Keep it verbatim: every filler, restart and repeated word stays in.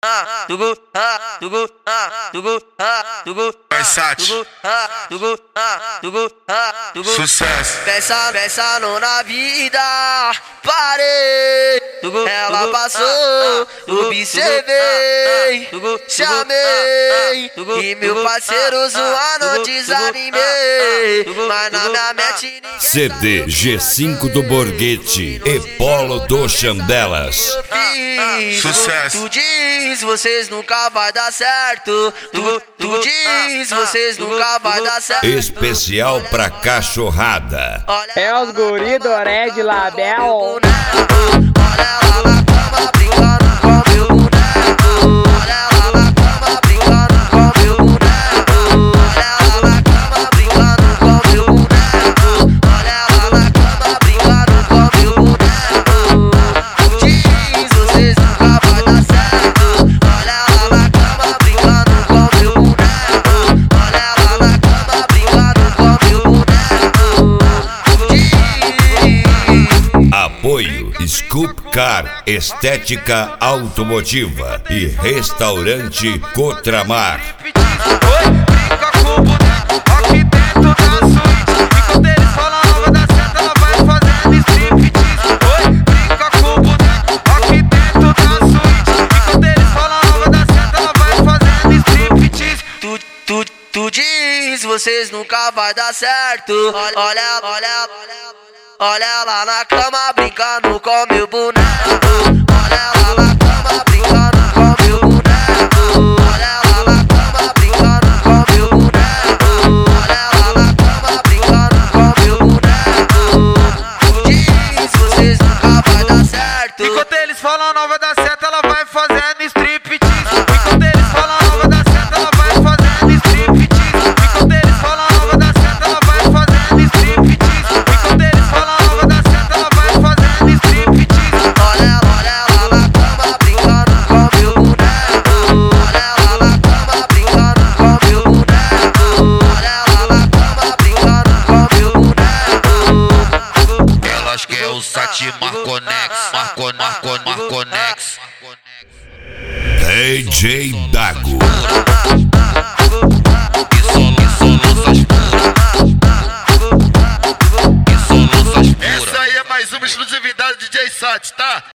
tugu, tugu, tugu, tugu, Versace, tugu, tugu, tugu, sucesso. Pensa, pensando na vida, parei. Ela passou, observei, chamei. E meu parceiro zoando, desanimei. Mas na minha mente C D G cinco do Borghetti e Polo do Chandelas. Sucesso. Tu diz, vocês nunca vai dar certo. Tu, tu diz, vocês nunca vai dar certo. Especial pra cachorrada. É os guri do Red Label. Olha ela na cama brincando com meu boneco. Olha ela na cama brincando com meu boneco. Olha ela na cama brincando com meu boneco. Olha ela na cama brincando com meu boneco. Diz, vocês nunca vai dar certo. Olha ela na cama brincando com meu boneco. Olha ela na cama brincando com meu boneco. Diz. Apoio Scoop Car, estética automotiva e restaurante Cotramar. Oi, brinca com o boneco aqui dentro da suíte. Enquanto eles falam nova da seta, ela vai fazendo striptease. Oi, brinca com o boneco aqui dentro da suíte. Enquanto eles falam nova da seta, ela vai fazendo striptease. Tu, tu, tu diz, vocês nunca vai dar certo. Olha, olha, olha, olha ela na cama brincando com meu boneco. Olha ela na cama brincando com meu boneco. Olha ela na cama brincando com meu boneco. Olha ela na cama brincando com meu boneco. Tu diz, vocês nunca vai dar certo. Enquanto eles falam nova da seta, ela vai fazendo striptease. Enquanto eles falam nova da seta, ela vai fazendo striptease. Enquanto eles falam nova da seta, ela vai fazendo striptease. Enquanto eles falam nova da seta, ela vai fazendo striptease. Olha ela, olha ela na cama brincando com meu boneco. Olha ela na cama brincando com meu boneco. Olha ela na cama brincando com meu boneco. Elas querem o Sati Marconex, Marco, Marco, Marconex. D J Dago. E solo, e solo, essas puras. E solo, essas puras. Essa aí é mais uma exclusividade do D J Sati, tá?